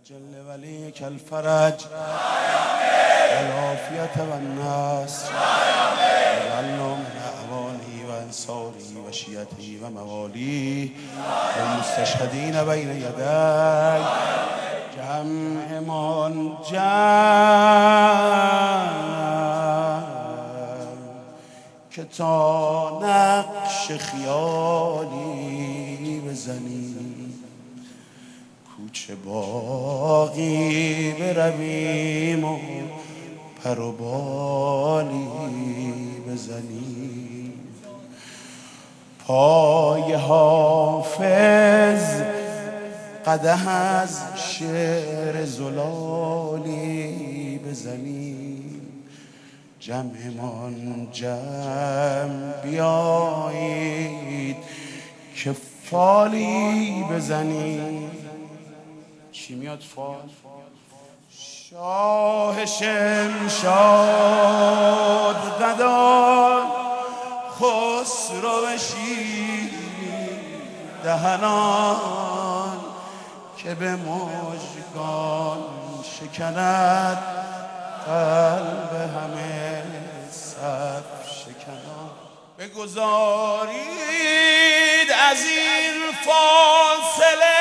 جل ولیک الفرج والعافیت و النصر وجعلنا من اعوانه و انصاره و شیعته و موالی و المستشهدین بین یدی جمعمان که تا نقش خیالی بزنی کوچه باقی برویم و پر و بالی بزنیم پای حافظ قدح از شعر زلالی بزنیم جمعمان جمع بیایید که فالی بزنیم. چی میاد فال؟ شاه شمشاد قدان خسرو شیرین دهنان که به مژگان شکند قلب همه صف شکنان. بگذارید از این فاصله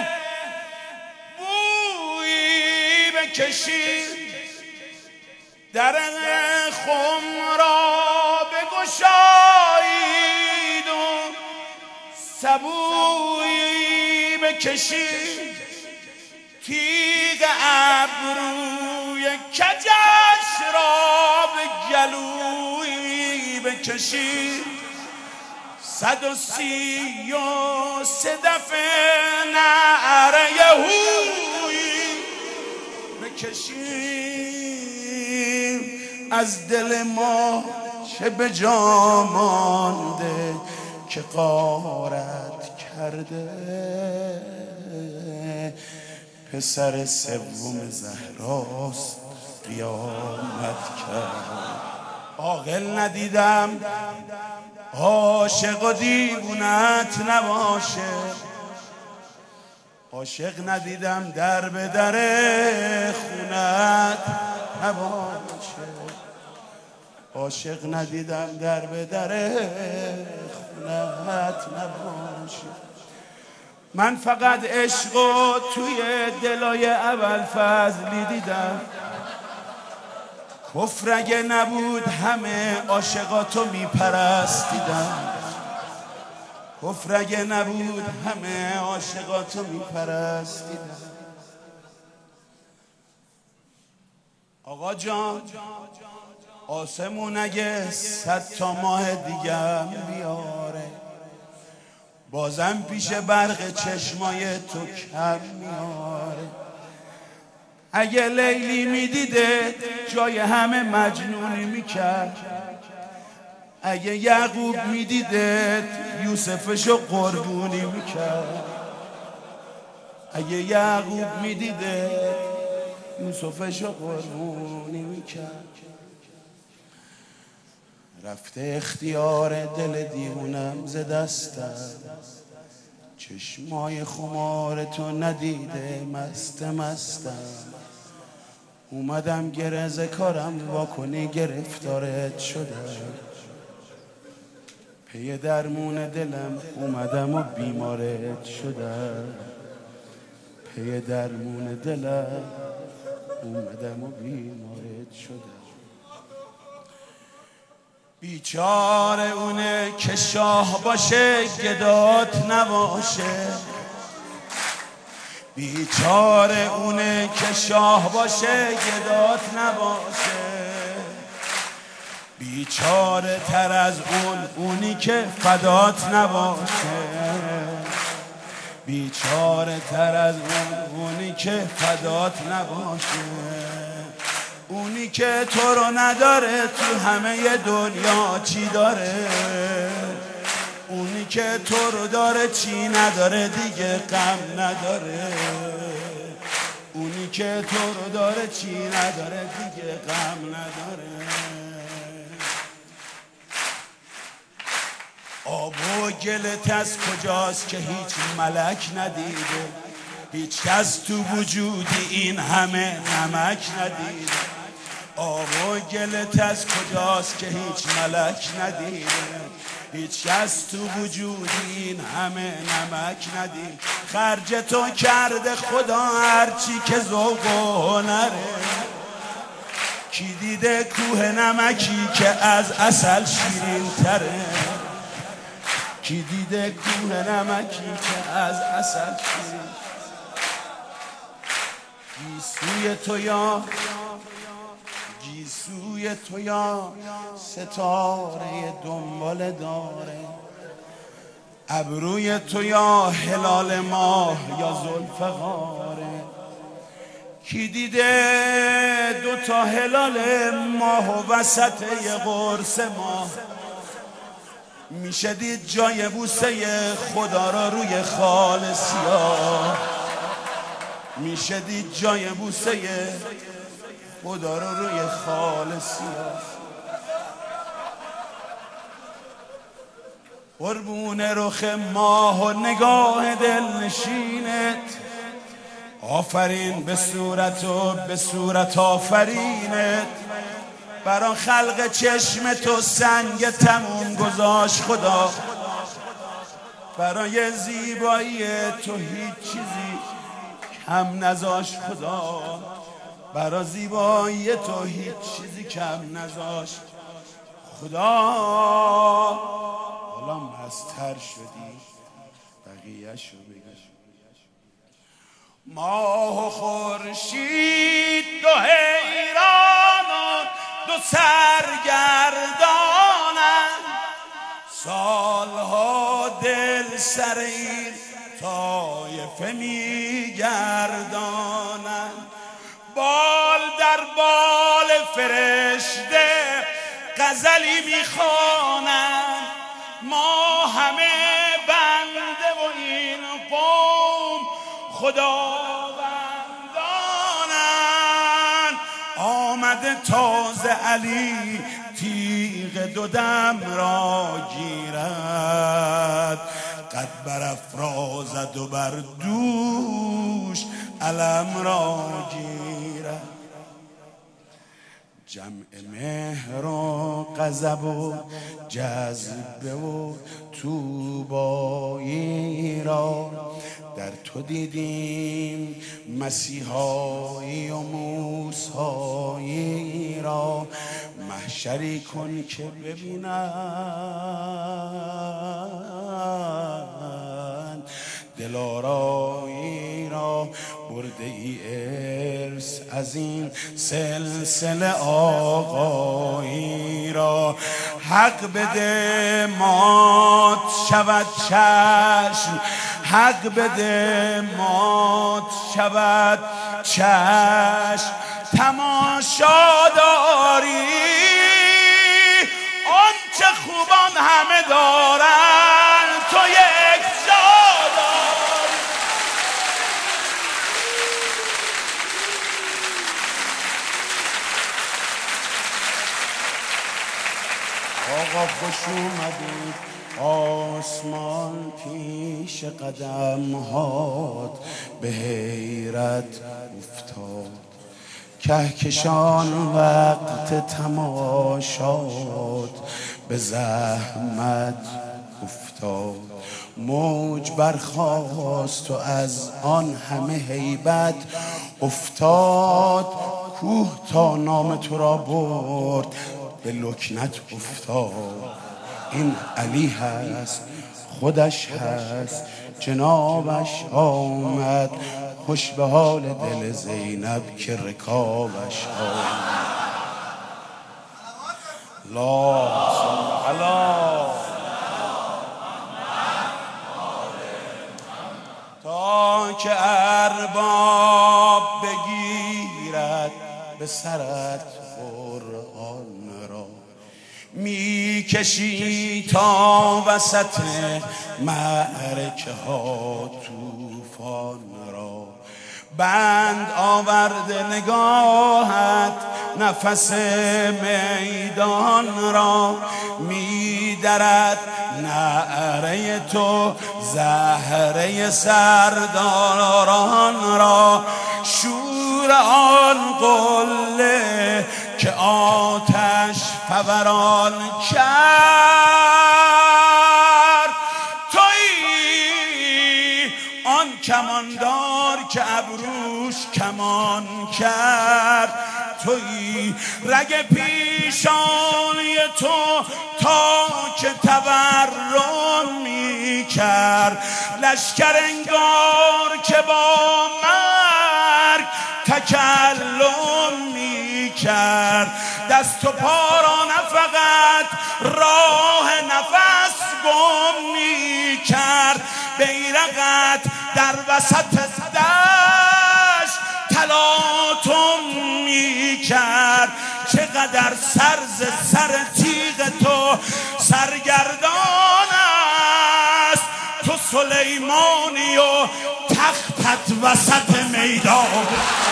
بویی بکشید در خم را بگشایید و سبویی بکشید تیغ ابروی کجش را به گلویی بکشید 133 دفعه نعره هویی بکشید از دل ما چه به جا مانده که غارت کرده پسر سوم زهراست قیامت کرد. عاقل ندیدم عاشق و دیوونت نباشه عاشق ندیدم در به در خونت نباشه عاشق ندیدم در به در خونت نباشه. من فقط عشق و توی دلای ابوالفضلی دیدم کفر اگه نبود همه عاشقاتو میپرستیدم کفر اگه نبود همه عاشقاتو میپرستیدم. آقا جان آسمون اگه 100 تا ماه دیگه بیاره بازم پیش برق چشمای تو کم میاره. اگه لیلی میدیده جای همه مجنونی میکرد اگه یعقوب میدیده یوسفشو قربونی میکرد اگه یعقوب میدیده یوسفشو قربونی میکرد. رفته اختیار دل دیوونم ز دستم چشمای خمار تو ندیده مستم اومدم گرز کارم واکنی گرفتارت شدم پی درمون دلم اومدم و بیمارت شدم پی درمون دلم اومدم و بیمارت شدم. بیچاره اونه که شاه باشه گدات نباشه بیچاره اونه که شاه باشه گدات نباشه بیچاره تر از اونی که فدات نباشه بیچاره تر از اونی که فدات نباشه اونی که تو رو نداره تو همه دنیا چی داره اونی که تو رو داره چی نداره دیگه غم نداره اونی که تو رو داره چی نداره دیگه غم نداره. آب و گلت از کجاست که هیچ ملک ندیده هیچ کس تو وجودی این همه نمک ندیده. آب و گلت از کجاست که هیچ ملک ندیده. هیچ کس تو وجودی این همه نمک ندید. خرج تو کرده خدا هرچی که ذوق و هنره. کی دیده کوه نمکی که از عسل شیرین تره. کی دیده کوه نمکی که از عسل شیرین. گیسوی تو یا گیسوی تو یا ستاره دنبال داره. ابروی تو یا هلال ماه یا ذوالفقاره. کی دیده دوتا هلال ماه و وسط یه قرص ماه. میشه دید جای بوسه خدا را روی خال سیاه. میشه دید جای بوسه خدا را روی خال سیاه. قربون رخ ماه و نگاه دلنشینت. آفرین به صورت و به صورت آفرینت. برا خلق چشم تو سنگ تموم گذاشت خدا. برای زیبایی تو هیچ چیزی کم نذاشت خدا. برای زیبایی تو هیچ چیزی کم نذاشت خدا. حالا مستر شدی بقیه شو بگی. ماه و خورشید دو حیران و دو سرگردانند. سالها دل سر این طایفه میگردانند. بال در بال فرشته غزلی میخوانند. ما همه بنده و این قوم خداوندانند. آمده تازه علی تیغ دو دم را گیرد. قد برافرازد و بر دوش علم را گیرد. جمع مهر و غضب و جذبه و طوبایی را در تو دیدیم. مسیحایی و موسیٰ را محشری کن که ببینند. دلارایی را برده ای ارث از این سلسله آقایی را. حق بده مات شود چشم. حق بده مات شود چشم. تماشا داری آنچه خوبان همه دارن. تو یک جا داری. آقا خوش اومدید. آسمان پیش قدم هات به حیرت افتاد. کهکشان وقت تماشات به زحمت افتاد. موج برخاست و از آن همه هیبت افتاد. کوه تا نام تو را برد به لکنت افتاد. این علی هست خودش هست جنابش آمد. خوش به حال دل زینب که رکابش آمد. لا علا تا که ارباب بگیرد به سرت قرآن را. میکشی تا وسط معرکه ها طوفان را. بند آورده نگاهت نفس میدان را می‌درد، نعره تو زهره سرداران را، شور آن قله که آتش فوران کرد. تویی آن کماندار که ابروش کمان کرد، تویی رگ پیشانی تو تا که تورم می کرد، لشکر انگار که با مرگ تکلم می کرد. دست و پا را نه فقط راه نفس گم می کرد، بیرقت در وسط دشت تلاطم می کرد. چقدر سر ز سر تیغ تو سرگردان است، تو سلیمانی و تختت وسط میدان.